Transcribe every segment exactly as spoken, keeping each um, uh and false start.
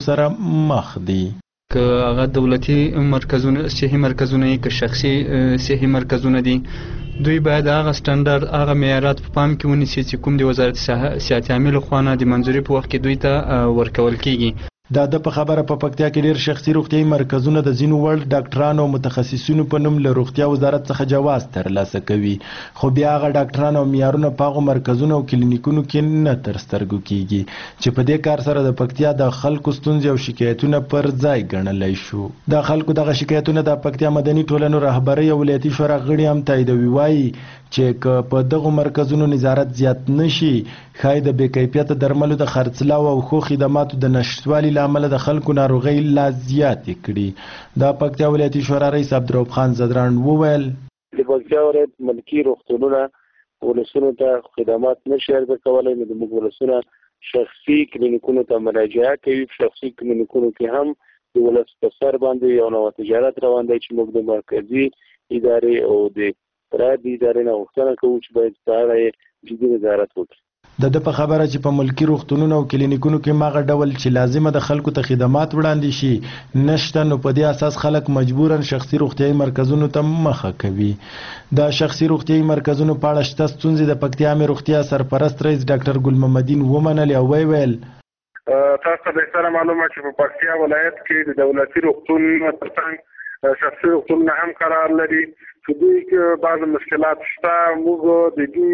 سره مخ دي. که هغه دولتي مرکزونه صحي مرکزونه که شخصي صحي مرکزونه دي دوی باید هغه سټنډرډ هغه معیارات په پام کې ونیسي چې کوم د وزارت صحت عامه لخوا نه د منظوري په وخت کې دوی ته ورکول کیږي. دا د په خبره په پکتیا کې ډیر شخصي روغتیايي مرکزونه د ځینو وړ ډاکټرانو او متخصصینو په نوم له روغتیا وزارت څخه جواز ترلاسه کوي، خو بیا هغه ډاکټران او معیارونه په هغو مرکزونو او کلینیکونو کې نه تر سترګو کیږي چې په دې کار سره د پکتیا د خلکو ستونزې او شکایتونه پر ځای ګڼلی شو. د خلکو دغه شکایتونه د پکتیا مدني ټولنو رهبرۍ او ولایتي شورا غړي هم تاییدوي، وایي چې که په دغو مرکزونو نظارت زیات نشي ښایي د بې کیفیته درملو د خرڅلاو او ښو خدماتو د نشتوالي له امله د خلکو ناروغۍ لا زیاتې کړي. د پکتیا ولایتي شورا رئیس عبدالرؤف خان زدران وویل د پکتیا ولایت ملکي روغتونونه ولسونو ته خدمات نشي عرضه کولی، نو زموږ ولسونه شخصي کلینیکونو ته مراجعه کوي. شخصي کلینیکونو کې هم د ولس په سر باندې یو نوی تجارت روان دی چې موږ د مرکزي ادارې او د پرایویټ ادارې نه غوښتنه کوو چې باید په اړه یې جدي نظارت وکړي. د ده په خبره چې په ملکي روغتونونو او کلینیکونو کې ماغه ډول چې لازمه د خلکو ته خدمات وړاندې شي نشته، نو په دې اساس خلک مجبوراً شخصي روغتیايي مرکزونو ته مخه کوي. د شخصي روغتیايي مرکزونو په اړه شته ستونزې د پکتیا عامې روغتیا سرپرست رئیس ډاکټر ګل محمدین ومنلې او ویې ویل تاسو ته بهتره معلومه چې په پکتیا ولایت کې د دولتي روغتون ترڅنګ شخصي روغتونونه هم قرار لري چې دوی کې بعض مشکلات شته. موږ د دوی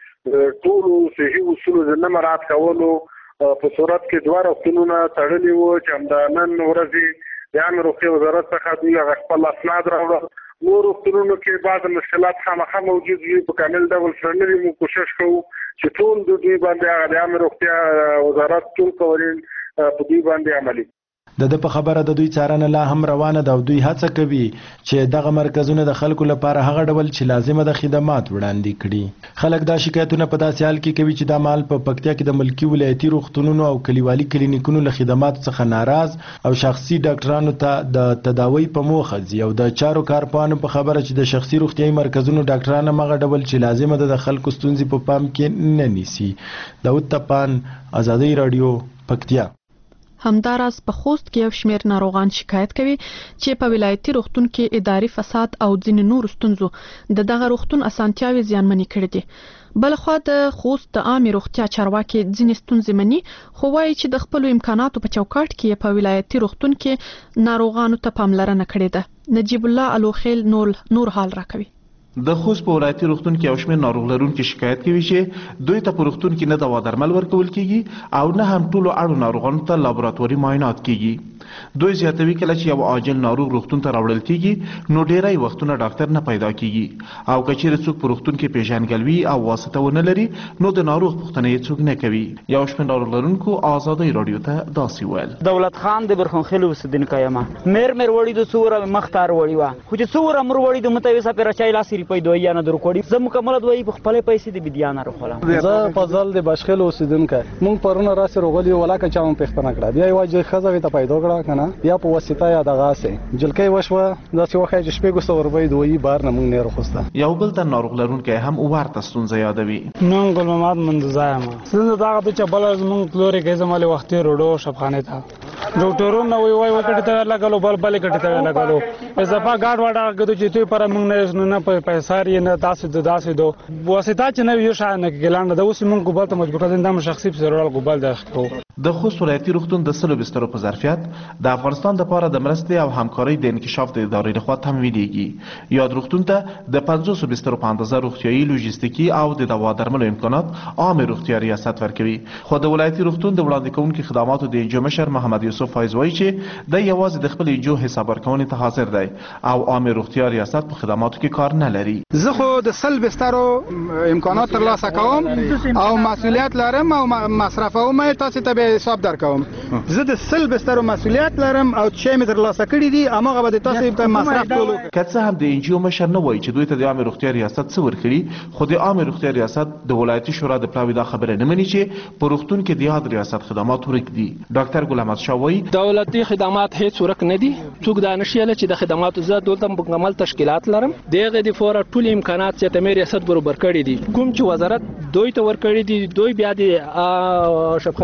چې ټولو صحي اصولو د نه مراعات کولو په صورت کې دوه روغتونونه تړلي وو چې همدا نن ورځې د عامې روغتیا وزارت څخه دوی هغه خپل اسناد راوړل. نور روغتونونو کې بعض مشکلات خامخا موجود وي، په کامل ډول څېړنې موږ کوشش کوو چې ټول د دوی باندې هغه د عامې روغتیا وزارت ټول قوانین په دوی باندې عملي. د ده په خبره د دوی څارنه لا هم روانه ده او دوی هڅه کوي چې دغه مرکزونه د خلکو لپاره هغه ډول چې لازمه ده خدمات وړاندې کړي. خلک دا شکایتونه په داسې حال کې کوي چې دا مهال په پکتیا کې د ملکي ولایتي روغتونونو او کلیوالي کلینیکونو له خدماتو څخه ناراض او شخصي ډاکټرانو ته د تداوی په موخه ځي او د چارو کارپوهانو په خبره چې د شخصي روغتیايي مرکزونو ډاکټران هم هغه ډول چې لازمه ده د خلکو ستونزې په پام کې نه نیسي. داود تپان، ازادي راډیو، پکتیا. همداراز په خوست کې یو شمېر ناروغان شکایت کوي چې په ولایتي روغتون کې اداري فساد او ځینې نورو ستونزو د دغه روغتون اسانتیاوې زیانمنې کړې دي. بلخوا د خوست د عامې روغتیا چارواکي ځینې ستونزې مني، خو وایي چې د خپلو امکاناتو په چوکاټ کې په ولایتي روغتون کې ناروغانو ته پاملرنه کړې ده. نجیب الله الوخیل نور نور حال راکوي. د خوست په ولایتي روغتون کې یو شمېر ناروغ لرونکي شکایت کوي چې دوی ته په روغتون کې نه دوا درمل ورکول کیږي او نه هم ټولو اړو ناروغانو ته لابراتواري معاینات کیږي. دوی زیاتوي کله چې یو عاجل ناروغ روغتون ته راوړل کیږي نو ډیری وختونه ډاکټر نه پیدا کیږي او که چیرې څوک په روغتون کې پیژندګلوي او واسطه ونه لري نو د ناروغ پوښتنه یې څوک نه کوي. یو شمېر ناروغ لرونکو ازادۍ راډیو ته داسې ویل دولت خان د برخنخیل اوسیدونکی یم. مېر مېر وړي د څوره مختار وړي وه خو چې څوره مر وړي د متوسه په رچای لاسې روپۍ دوی یا نه درو کوړي. زه مکمله دوی په خپلې پیسې د بدیانه راخولم. زه فضل د بشخیل اوسیدونکی. مونږ پرونه راسې روغلي ولاکه چا مو پوښتنه کړه بیا یوه ښځه وې ته پیدا کړه که نه یا په واسطه یا دغسې جلکۍ وشوه داسې وښیه چې شپږو سوو روپۍ دویي بهر نه مونږ نه یې راخوسته. یو بل تن ناروغ لرونکی هم ورته ستونزه یادوي. نوم ګل محمد مندوزا یم. ستونزه دا ده چې بله زمونږ پلورې کوي زما له وختي روډو شبخانې ته ډاکټرونه وایي وایي وکټې ته لګلو بل بلې کټې ته لګلو اضافه ګاډ واډ هغه چې دوی پره مونږ نه نه پیسار یې نه داسې د داسې دو واسطه چې نه یو شای نه ګلانده د اوس مونږ ګوبل ته مجبور کړل د شخصي پسرول ګوبل داخلو. د خوست ولایتي روغتون د سلو بسترو په ظرفیت د افغانستان لپاره د مرستې او همکارۍ د انکشاف د ادارې لخوا تمویلیږي. یاد روغتون ته د پنځوسو بسترو په اندازه روغتیایي لوژیستیکي او د دوا درملو امکانات عامې روغتیا ریاست ورکوي. خو د ولایتي روغتون د وړاندې کوونکي خدماتو د انجو مشر محمد یوسف فایز وایي چې د یوازې د خپل انجو حساب ورکونې ته حاضر دی او عامې روغتیا ریاست په خدماتو کې کار نه لري. زه خو د سل بسترو امکانات ترلاسه کوم او مسئولیت لرم او مصرفوم تاسو ته به حساب درکوم. زه د سل بسترو مسئولیت لرم او چې مې ترلاسه کړي دي هغه به تاسو ته مصرف ټولو. که څه هم د انجیو مشر نه وایي چې دوی ته د عامې روغتیا ریاست څه ورکړي خو د عامې روغتیا ریاست د ولایتي شورا د پلاوي دا خبره نه مني چې په روغتون کې د یاد ریاست خدمات ورک دي. ډاکټر ګل احمد شاه وایي دولتي خدمات هیڅ ورک نه دي. څوک دا نشي چې د خدماتو زه دلته مکمل تشکیلات لرم دغه د فورا ټول امکانات چې ته مې ریاست برابر کړی دي کوم چې وزارت دوی ته ورکړي دي دوی بیا د شفخانې په واقع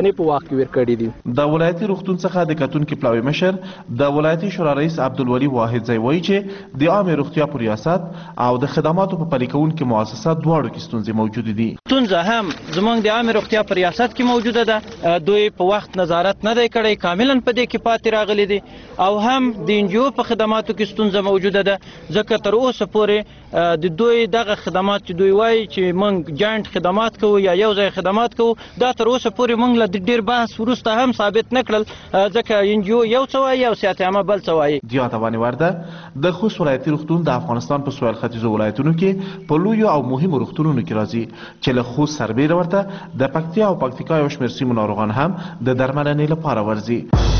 کې ورکړي دي. د ولایتي روغتون څخه د کتونکي پلاوي مشر د ولایتي شورا رئیس عبدالولي واحدزی وایي چې د عامه روغتیا په ریاست او د خدماتو په پلي کوونکو مؤسسات دواړو کې ستونزې موجودې دي. ستونزه هم زموږ د عامه روغتیا په ریاست کې موجوده ده، دوی په وخت نظارت نه دی کړی، کاملا په دې کې پاتې راغلي دي، او هم د انجیو په خدماتو کې ستونزه موجوده ده، ځکه تر اوسه پورې د دوی دغه خدمات چې دوی وایي چې موږ جاینټ خدمات کوو یا یو ځای خدمات کوو، دا تر اوسه پورې موږ له ډېر بحث وروسته هم ثابت نه کړل، ځکه انجیو یو څه وایي او صحت عامه بل څه وایي. زیاتوانې ورده د خوست ولایتي روغتون د افغانستان په سویل ختیځو ولایتونو کې په لویو او مهمو روغتونونو کې راځي چې له خوست سربیره ورته د پکتیا او پکتیکا یو شمېر سیمو ناروغان هم د درملنې لپاره ورځي.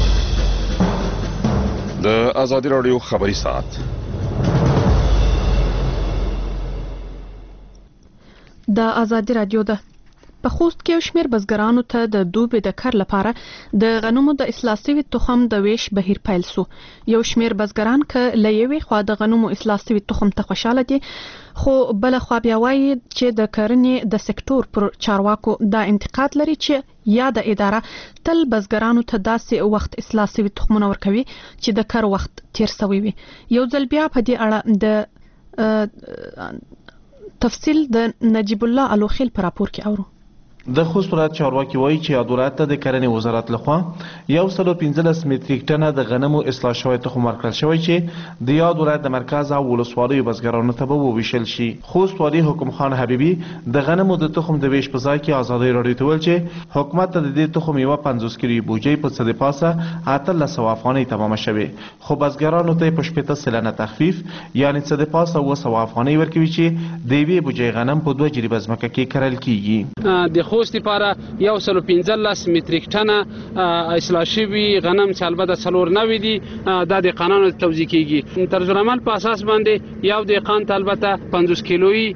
د ازادي راډیو خبري ساعت د ازادي راډیو ده په خوست کې یو شمېر بزګرانو ته د دوبي د کر لپاره د غنمو د اصلاح شوي تخم د ویش بهیر پیل سو. یو شمېر بزګران که له یوې خوا د غنمو اصلاح شوي تخم ته خوشاله دي، خو بل خوا بیا وایي چې د کرنې د سکتور پر چارواکو دا انتقاد لري چې یا د اداره تل بزګرانو ته داسې وخت اصلاح شوي تخمونه ورکوي چې د کر وخت تیر شوی وي. یو ځل بیا په دې اړه د تفصیل د نجیب الله الوخیل پر راپور کې اورو. د خوست ولایت چارواکي وایي چې یاد ولایت ته د کرنې وزارت لخوا یو سل او پنځلس متریک ټنه د غنمو اصلاح شوی تخم ورکړل شوی چې د یاد ولایت د مرکز او ولسوالیو بزګرانو ته به وویشل شي. خوست والي حکم خان حبیبي د غنمو د تخم د ویش په ځای کې ازادي راډیو ته ویل چې حکومت ته د دې تخم یو پنځوس کیلو بوجي په څه د پاسه اتلس سوه افغانۍ تمامه شوې، خو بزګرانو ته په شپېته سلنه تخفیف یعنی څه د پاسه اوه سوه افغانۍ ورکوي چې د یوې بوجۍ غنم په دوه جریبه ځمکه کې کرل کیږي. خوست لپاره یو سل پنځلس متریک ټنه اصلاح شوي غنم چې البته څلور نوي دي دا د قانون توزیع کیږي. طرز العمل په اساس باندې یو دهقان ته البته پنځوس کیلویي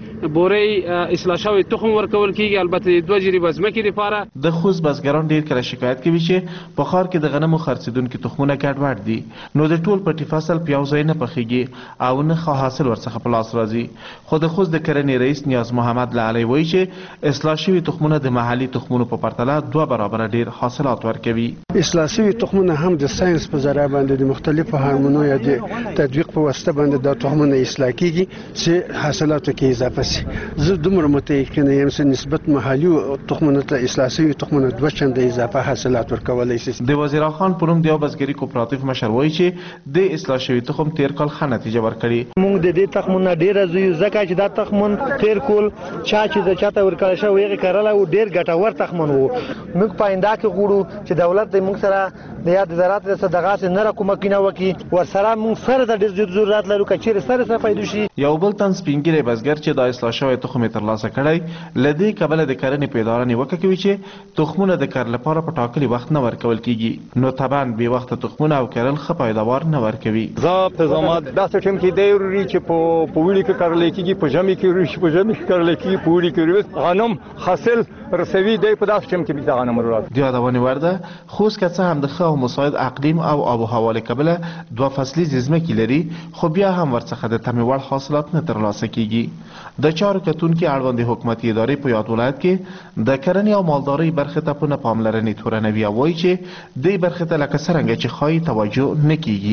بورې اصلاح شوی تخم ورکول کیږي، البته دوه جریبه ځمکې لپاره. د خوست بزګران ډیر کله شکایت کوي چې په ښار کې د غنمو خرڅیدونکو تخمونه ګډوډ دي، نو د ټول پټي فصل په یو ځای نه پخیږي او نه ښه حاصل ورڅخه په لاس راځي. خو د خوست د کرنې رئیس نیاز محمد لعلی وایي چې اصلاح شوي تخمونه د محلي تخمونو په پرتله دوه برابر ډیر حاصلات ورکوي. اصلاح شوي تخمونه هم د ساينس په ذریعہ باندې د مختلفو هورمونونو یا د تطبیق په واسطه باندې د تخمونو اصلاح کیږي چې حاصلاتو کې اضافه شي. زه دومره متأکد یم چې نسبت محلي تخمونو ته اصلاح شوي تخمونه دوه چنده اضافه حاصلات ورکولای شي. د وزیر خان په نوم د یو بزګري کوپراتیف مشر وایي چې د اصلاح شوي تخم تیر کال ښه نتیجه ورکړي. موږ د دې تخمونه ډیر زوی ځکه چې دا تخمون تیر کول چا چې د چاته ورکړل شو یې کړل او ډیر ګټور تخمون وو. موږ پاینده کې غوړو چې دولت د موږ سره د یاد زراعت د صدقات نه را کومه کینه وکي ورسره موږ سره د ډیر ضرورت لرو چې سره سره پیدا شي. یو بل تن سپینګری بزګر چې د اصلاح شوی تخم ترلاسه کړی لدی قبل د کرنې په اداره نیوکه کوي چې تخمونه د کر لپاره په ټاکلي وخت نه ورکول کیږي، نو طبعا به وخت تخمونه او کرل ښه پیداوار نه ورکوي. زه په زمات داسې ټیم کې دی وري چې په پوړی کې کرل کیږي، په ژمي کې وري په ژمي کې کرل کیږي، پوړی کې غنم حاصل رسوي دی په داسې ټیم کې به غنم ورات. د یادونې ورده خوست که څه هم د ښه او مساعد اقلیم او آب و هوا له کبله دوه فصلي ځمکې لري، خو بیا هم ورڅخه د تمې وړ حاصلات نه ترلاسه کیږي. د چارو کتونکي اړوند حکومتي ادارې په یاد ولایت کې د کرنې او مالدارۍ برخې ته په نه پاملرنې تورنوي او وایي چې دې برخې ته لکه څرنګه چې ښایي توجه نه کیږي.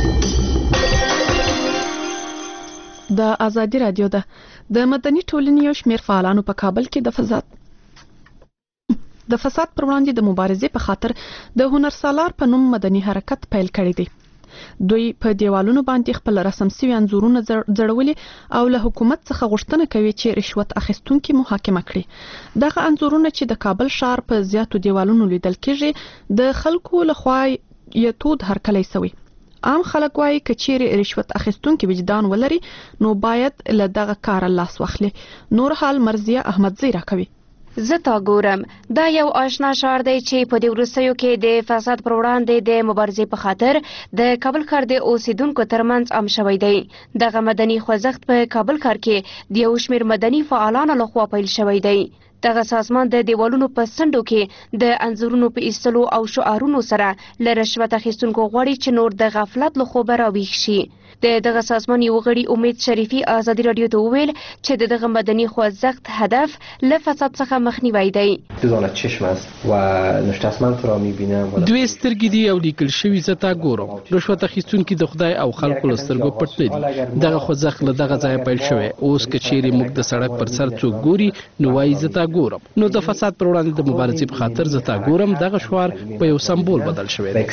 د ازادي راډیو ده د مدني ټولنې یو شمېر فعالانو په کابل کې د فساد د فساد پر وړاندې د مبارزې په خاطر د هنر سالار په نوم مدني حرکت پیل کړی دی. دوی په دیوالونو باندې خپل رسم شوي انځورونه ځړولي او له حکومت څخه غوښتنه کوي چې رشوت اخیستونکي محاکمه کړي. دغه انځورونه چې د کابل ښار په زیاتو دیوالونو لیدل کېږي د خلکو لخوا یې تود هرکلی سوی. عام خلک وایي که چیرې رشوت اخیستونکي وجدان ولري نو باید له دغه کار لاس واخلي. نور حال مرضیه احمدزی راکوي. زه تا ګورم دا یو آشنا ښار دی چې په دې وروستیو کې د فساد پر وړاندې د مبارزې په خاطر د کابل ښار د اوسیدونکو ترمنځ عام شوی دی. دغه مدني خوځښت په کابل ښار کې د یو شمېر مدني فعالانو لخوا پیل شوی دی. دغه سازمان د دیوالونو په څنډو کې د انځورونو په ایستلو او شعارونو سره له رشوت اخیستونکو غواړي چې نور د غفلت له خوبه راویښ شي. د دغه سازمان یو غړي امید شریفي ازادي راډیو ته وویل چې د دغه مدني خوځښت هدف له فساد څخه مخنیوی دی. دوی سترګې دي او لیکل شوي زه تا ګورم. رشوت اخیستونکي د خدای او خلکو له سترګو پټ نه دي. دغه خوځښت له دغه ځایه پیل شوی. اوس که چیرې موږ د سړک پر سر څوک ګوري نو وایي زه تا ګورم. نو د فساد پر وړاندې د مبارزې په خاطر زه تا ګورم دغه شعار په یو سمبول بدل شوی دی.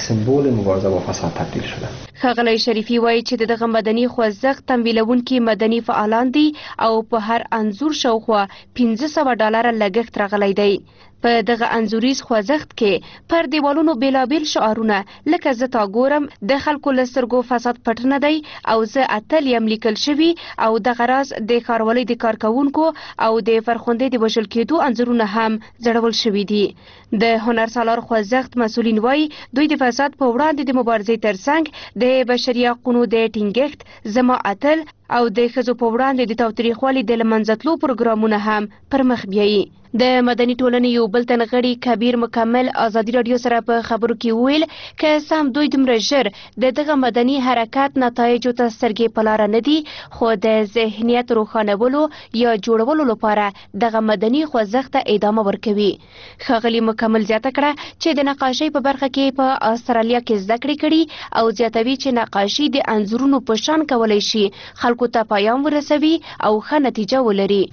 ښاغلی شریفي وایي چې د دغه مدني خوځښت تمویلونکي مدني فعالان دي او په هر انځور شاوخوا پنځه سوه ډالره لګښت راغلی دی. په دغه انځوریز خوځښت کې پر دیوالونو بیلابیل شعارونه لکه زه تا ګورم، د خلکو له سترګو فساد پټ نه دی او زه اتل یم لیکل شوي او دغه راز د ښاروالۍ د کارکوونکو او د فرخندې د وژل کېدو انځورونه هم ځړول شوي دي. د هنرسالار خوځښت مسؤلین وایي دوی د فساد په وړاندې د مبارزې ترڅنګ د بشري حقونو د ټینګښت، زما اتل او د ښځو په وړاندې د تاوتریخوالي د له منځه تلو پروګرامونه هم پر مخ بیایي. د مدني ټولنې یو بل تن غړي کبیر مکمل ازادي راډیو سره په خبرو کې وویل که سم دوی دومره ژر د دغه مدني حرکت نتایجو ته سترګې په لاره نه دي، خو د ذهنیت روښانولو یا جوړولو لپاره دغه مدني خوځښت ته ادامه ورکوي. ښاغلي مکمل زیاته کړه چې د نقاشۍ په برخه کې په استرالیا کې زده کړې کړي او زیاتوي چې نقاشي د انځورونو په شان کولی شي خلکو ته پیام ورسوي او ښه نتیجه ولري.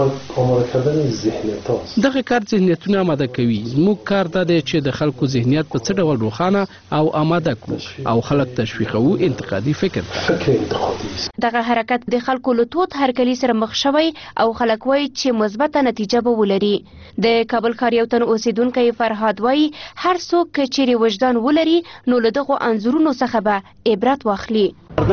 دغه کار ذهنیتونه آماده کوي. زموږ کار دا دی چې د خلکو ذهنیت په څه ډول روښانه او آماده کړو او خلک تشویقوو انتقادي فکر ته. دغه حرکت د خلکو له تود هرکلي سره مخ شوی او خلک وایي چې مثبته نتیجه به ولري. د کابل ښار یو تن اوسیدونکی فرهاد وایي هر څوک که چیرې وجدان ولري نو له دغو انځورونو څخه به عبرت واخلي.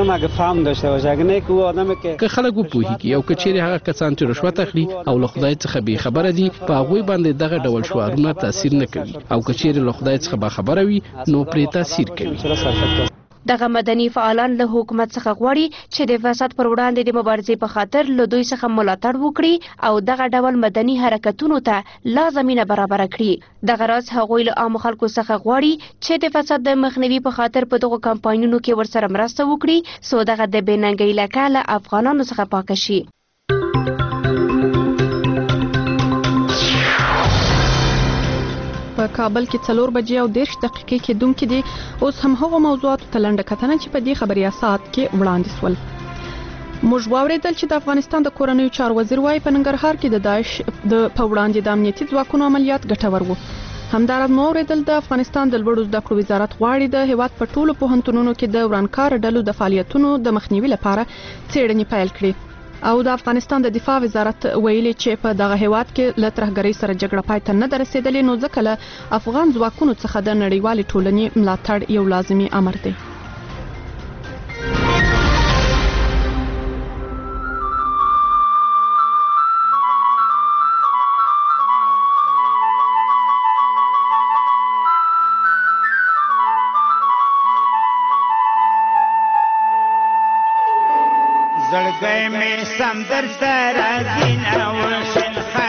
که خلک وپوهیږي او که چیرې هغه کسان چې رشوت اخلي او له خدای څخه بې خبره دي په هغوی باندې دغه ډول شعارونه تاثیر نه کوي او که چیرې له خدای څخه باخبره وي نو پرې تاثیر کوي. دغه مدني فعالان له حکومت څخه غواړي چې د فساد پر وړاندې د مبارزې په خاطر له دوی څخه ملاتړ وکړي او دغه ډول مدني حرکتونو ته لا زمینه برابره کړي. دغه راز هغوی له عامو خلکو څخه غواړي چې د فساد د مخنیوي په خاطر په دغو کمپاینونو کې ورسره مرسته وکړي څو دغه د بې ننګۍ لکه له افغانانو څخه پاکه شي. په کابل کې څلور بجې او دېرش دقیقې کېدونکې دي. اوس هم هغو موضوعاتو ته لنډه کتنه چې په دې خبریاسات کې وړاندې سول. موږ واورېدل چې د افغانستان د کورنیو چارو وزیر وایي په ننګرهار کې د داعش د په وړاندې د امنیتي ځواکونو عملیات ګټور وو. همداراز مو اورېدل د افغانستان د لوړو زده کړو وزارت غواړي د هیواد په ټولو پوهنتونونو کې د ورانکار ډلو د فعالیتونو د مخنیوي لپاره څېړنې پیل کړي. او د افغانستان د دفاع وزارت ویلي چې په دغه هیواد کې له ترهګرۍ سره جګړه پای ته نه ده رسېدلې، نو ځکه له افغان ځواکونو څخه د نړیوالې ټولنې ملاتړ یو لازمي امر دی. زړګی مې سندر سره زینه وشل